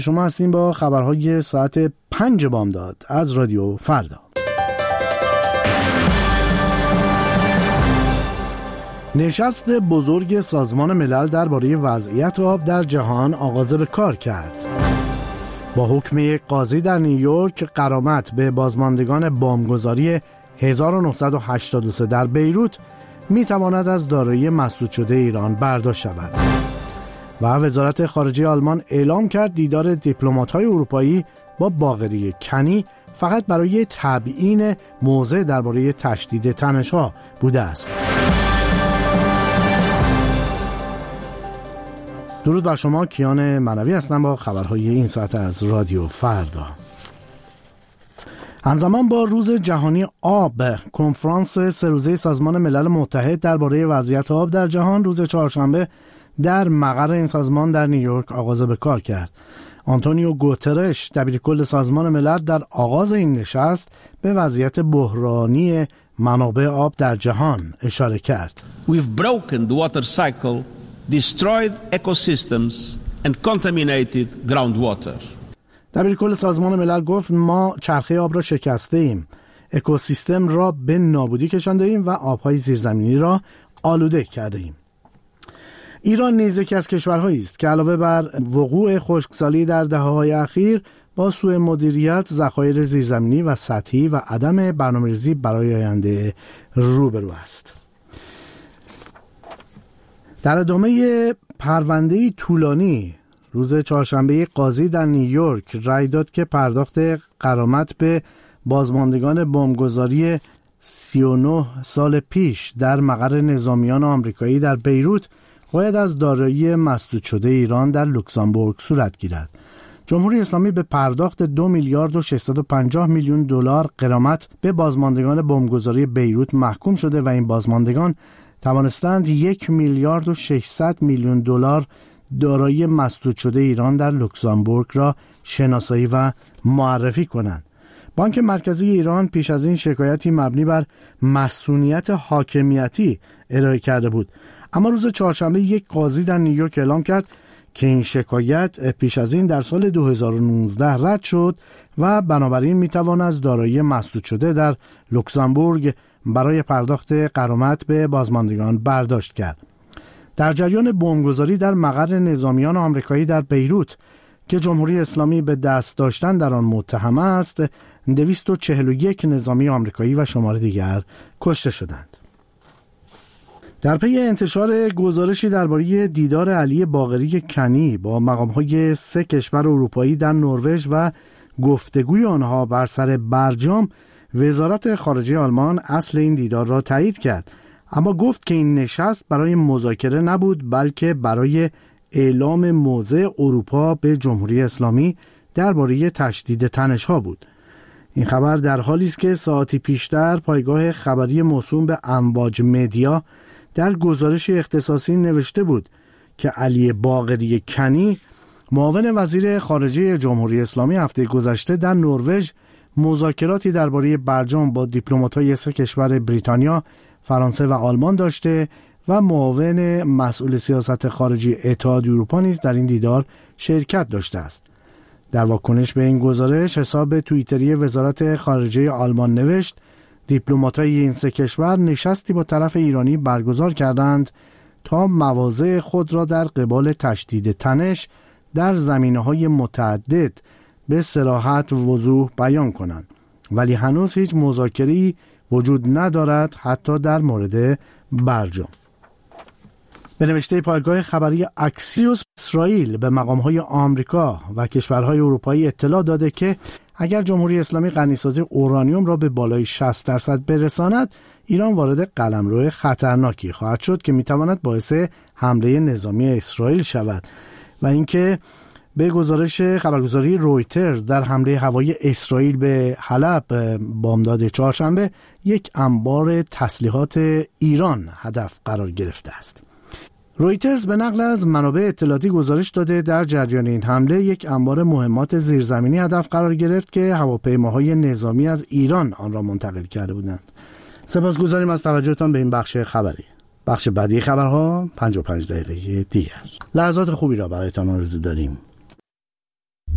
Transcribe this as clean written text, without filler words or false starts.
شما هستین با خبرهای ساعت 5 بامداد از رادیو فردا. نشست بزرگ سازمان ملل درباره وضعیت آب در جهان آغاز به کار کرد. با حکم یک قاضی در نیویورک غرامت به بازماندگان بمبگذاری 1983 در بیروت میتواند از دارایی مسدود شده ایران برداشت شود. و وزارت خارجه آلمان اعلام کرد دیدار دیپلمات‌های اروپایی با باقری کنی فقط برای تبیین موضع درباره تشدید تنش‌ها بوده است. درود بر شما، کیان منوی هستم با خبرهای این ساعت از رادیو فردا. همزمان با روز جهانی آب، کنفرانس 3 روزه سازمان ملل متحد درباره وضعیت آب در جهان روز چهارشنبه در مقر این سازمان در نیویورک آغاز به کار کرد. آنتونیو گوترش دبیرکل سازمان ملل در آغاز این نشست به وضعیت بحرانی منابع آب در جهان اشاره کرد. We've broken the water cycle, destroyed ecosystems and contaminated groundwater. دبیرکل سازمان ملل گفت ما چرخه آب را شکسته ایم، اکوسیستم را به نابودی کشانده ایم و آبهای زیرزمینی را آلوده کرده ایم. ایران نیز یکی از کشورهایی است که علاوه بر وقوع خشکسالی در دهه‌های اخیر با سوء مدیریت ذخایر زیرزمینی و سطحی و عدم برنامه‌ریزی برای آینده روبرو است. در ادامه پرونده‌ای طولانی روز چهارشنبه قاضی در نیویورک رأی داد که پرداخت غرامت به بازماندگان بمبگذاری 39 سال پیش در مقر نظامیان آمریکایی در بیروت باید از دارایی مسدود شده ایران در لوکزامبورگ صورت گیرد. جمهوری اسلامی به پرداخت 2 میلیارد و 650 میلیون دلار غرامت به بازماندگان بمبگذاری بیروت محکوم شده و این بازماندگان توانستند 1 میلیارد و 600 میلیون دلار دارایی مسدود شده ایران در لوکزامبورگ را شناسایی و معرفی کنند. بانک مرکزی ایران پیش از این شکایتی مبنی بر مسئولیت حاکمیتی ارائه کرده بود، اما روز چهارشنبه یک قاضی در نیویورک اعلام کرد که این شکایت پیش از این در سال 2019 رد شد و بنابراین میتوان از دارایی مسدود شده در لوکزامبورگ برای پرداخت غرامت به بازماندگان برداشت کرد. در جریان بمبگذاری در مقر نظامیان آمریکایی در بیروت که جمهوری اسلامی به دست داشتن در آن متهم است، 241 نظامی آمریکایی و شمار دیگر کشته شدند. در پی انتشار گزارشی درباره دیدار علی باقری کنی با مقام‌های 3 کشور اروپایی در نروژ و گفتگوی آنها بر سر برجام، وزارت خارجه آلمان اصل این دیدار را تایید کرد، اما گفت که این نشست برای مذاکره نبود بلکه برای اعلام موضع اروپا به جمهوری اسلامی درباره تشدید تنش‌ها بود. این خبر در حالی است که ساعتی پیشتر پایگاه خبری موسوم به امواج مدیا در گزارش اختصاصی نوشته بود که علی باقری کنی معاون وزیر خارجه جمهوری اسلامی هفته گذشته در نروژ مذاکراتی درباره برجام با دیپلمات‌های 3 کشور بریتانیا، فرانسه و آلمان داشته و معاون مسئول سیاست خارجی اتحادیه اروپا نیز در این دیدار شرکت داشته است. در واکنش به این گزارش حساب توییتری وزارت خارجه آلمان نوشت دیپلمات‌های این 3 کشور نشستی با طرف ایرانی برگزار کردند تا مواضع خود را در قبال تشدید تنش در زمینه‌های متعدد به صراحت و وضوح بیان کنند، ولی هنوز هیچ مذاکره‌ای وجود ندارد حتی در مورد برجام. به نوشته پایگاه خبری اکسیوس، اسرائیل به مقام‌های آمریکا و کشورهای اروپایی اطلاع داده که اگر جمهوری اسلامی غنیسازی اورانیوم را به بالای 60% برساند، ایران وارد قلمرو خطرناکی خواهد شد که میتواند باعث حمله نظامی اسرائیل شود و اینکه به گزارش خبرگزاری رویترز در حمله هوایی اسرائیل به حلب بامداد چهارشنبه یک انبار تسلیحات ایران هدف قرار گرفته است. رویترز به نقل از منابع اطلاعاتی گزارش داده در جریان این حمله یک انبار مهمات زیرزمینی هدف قرار گرفت که هواپیماهای نظامی از ایران آن را منتقل کرده بودند. سپاسگزاریم از توجهتان به این بخش خبری. بخش بعدی خبرها 55 دقیقه دیگر. لحظات خوبی را برایتان آرزو داریم.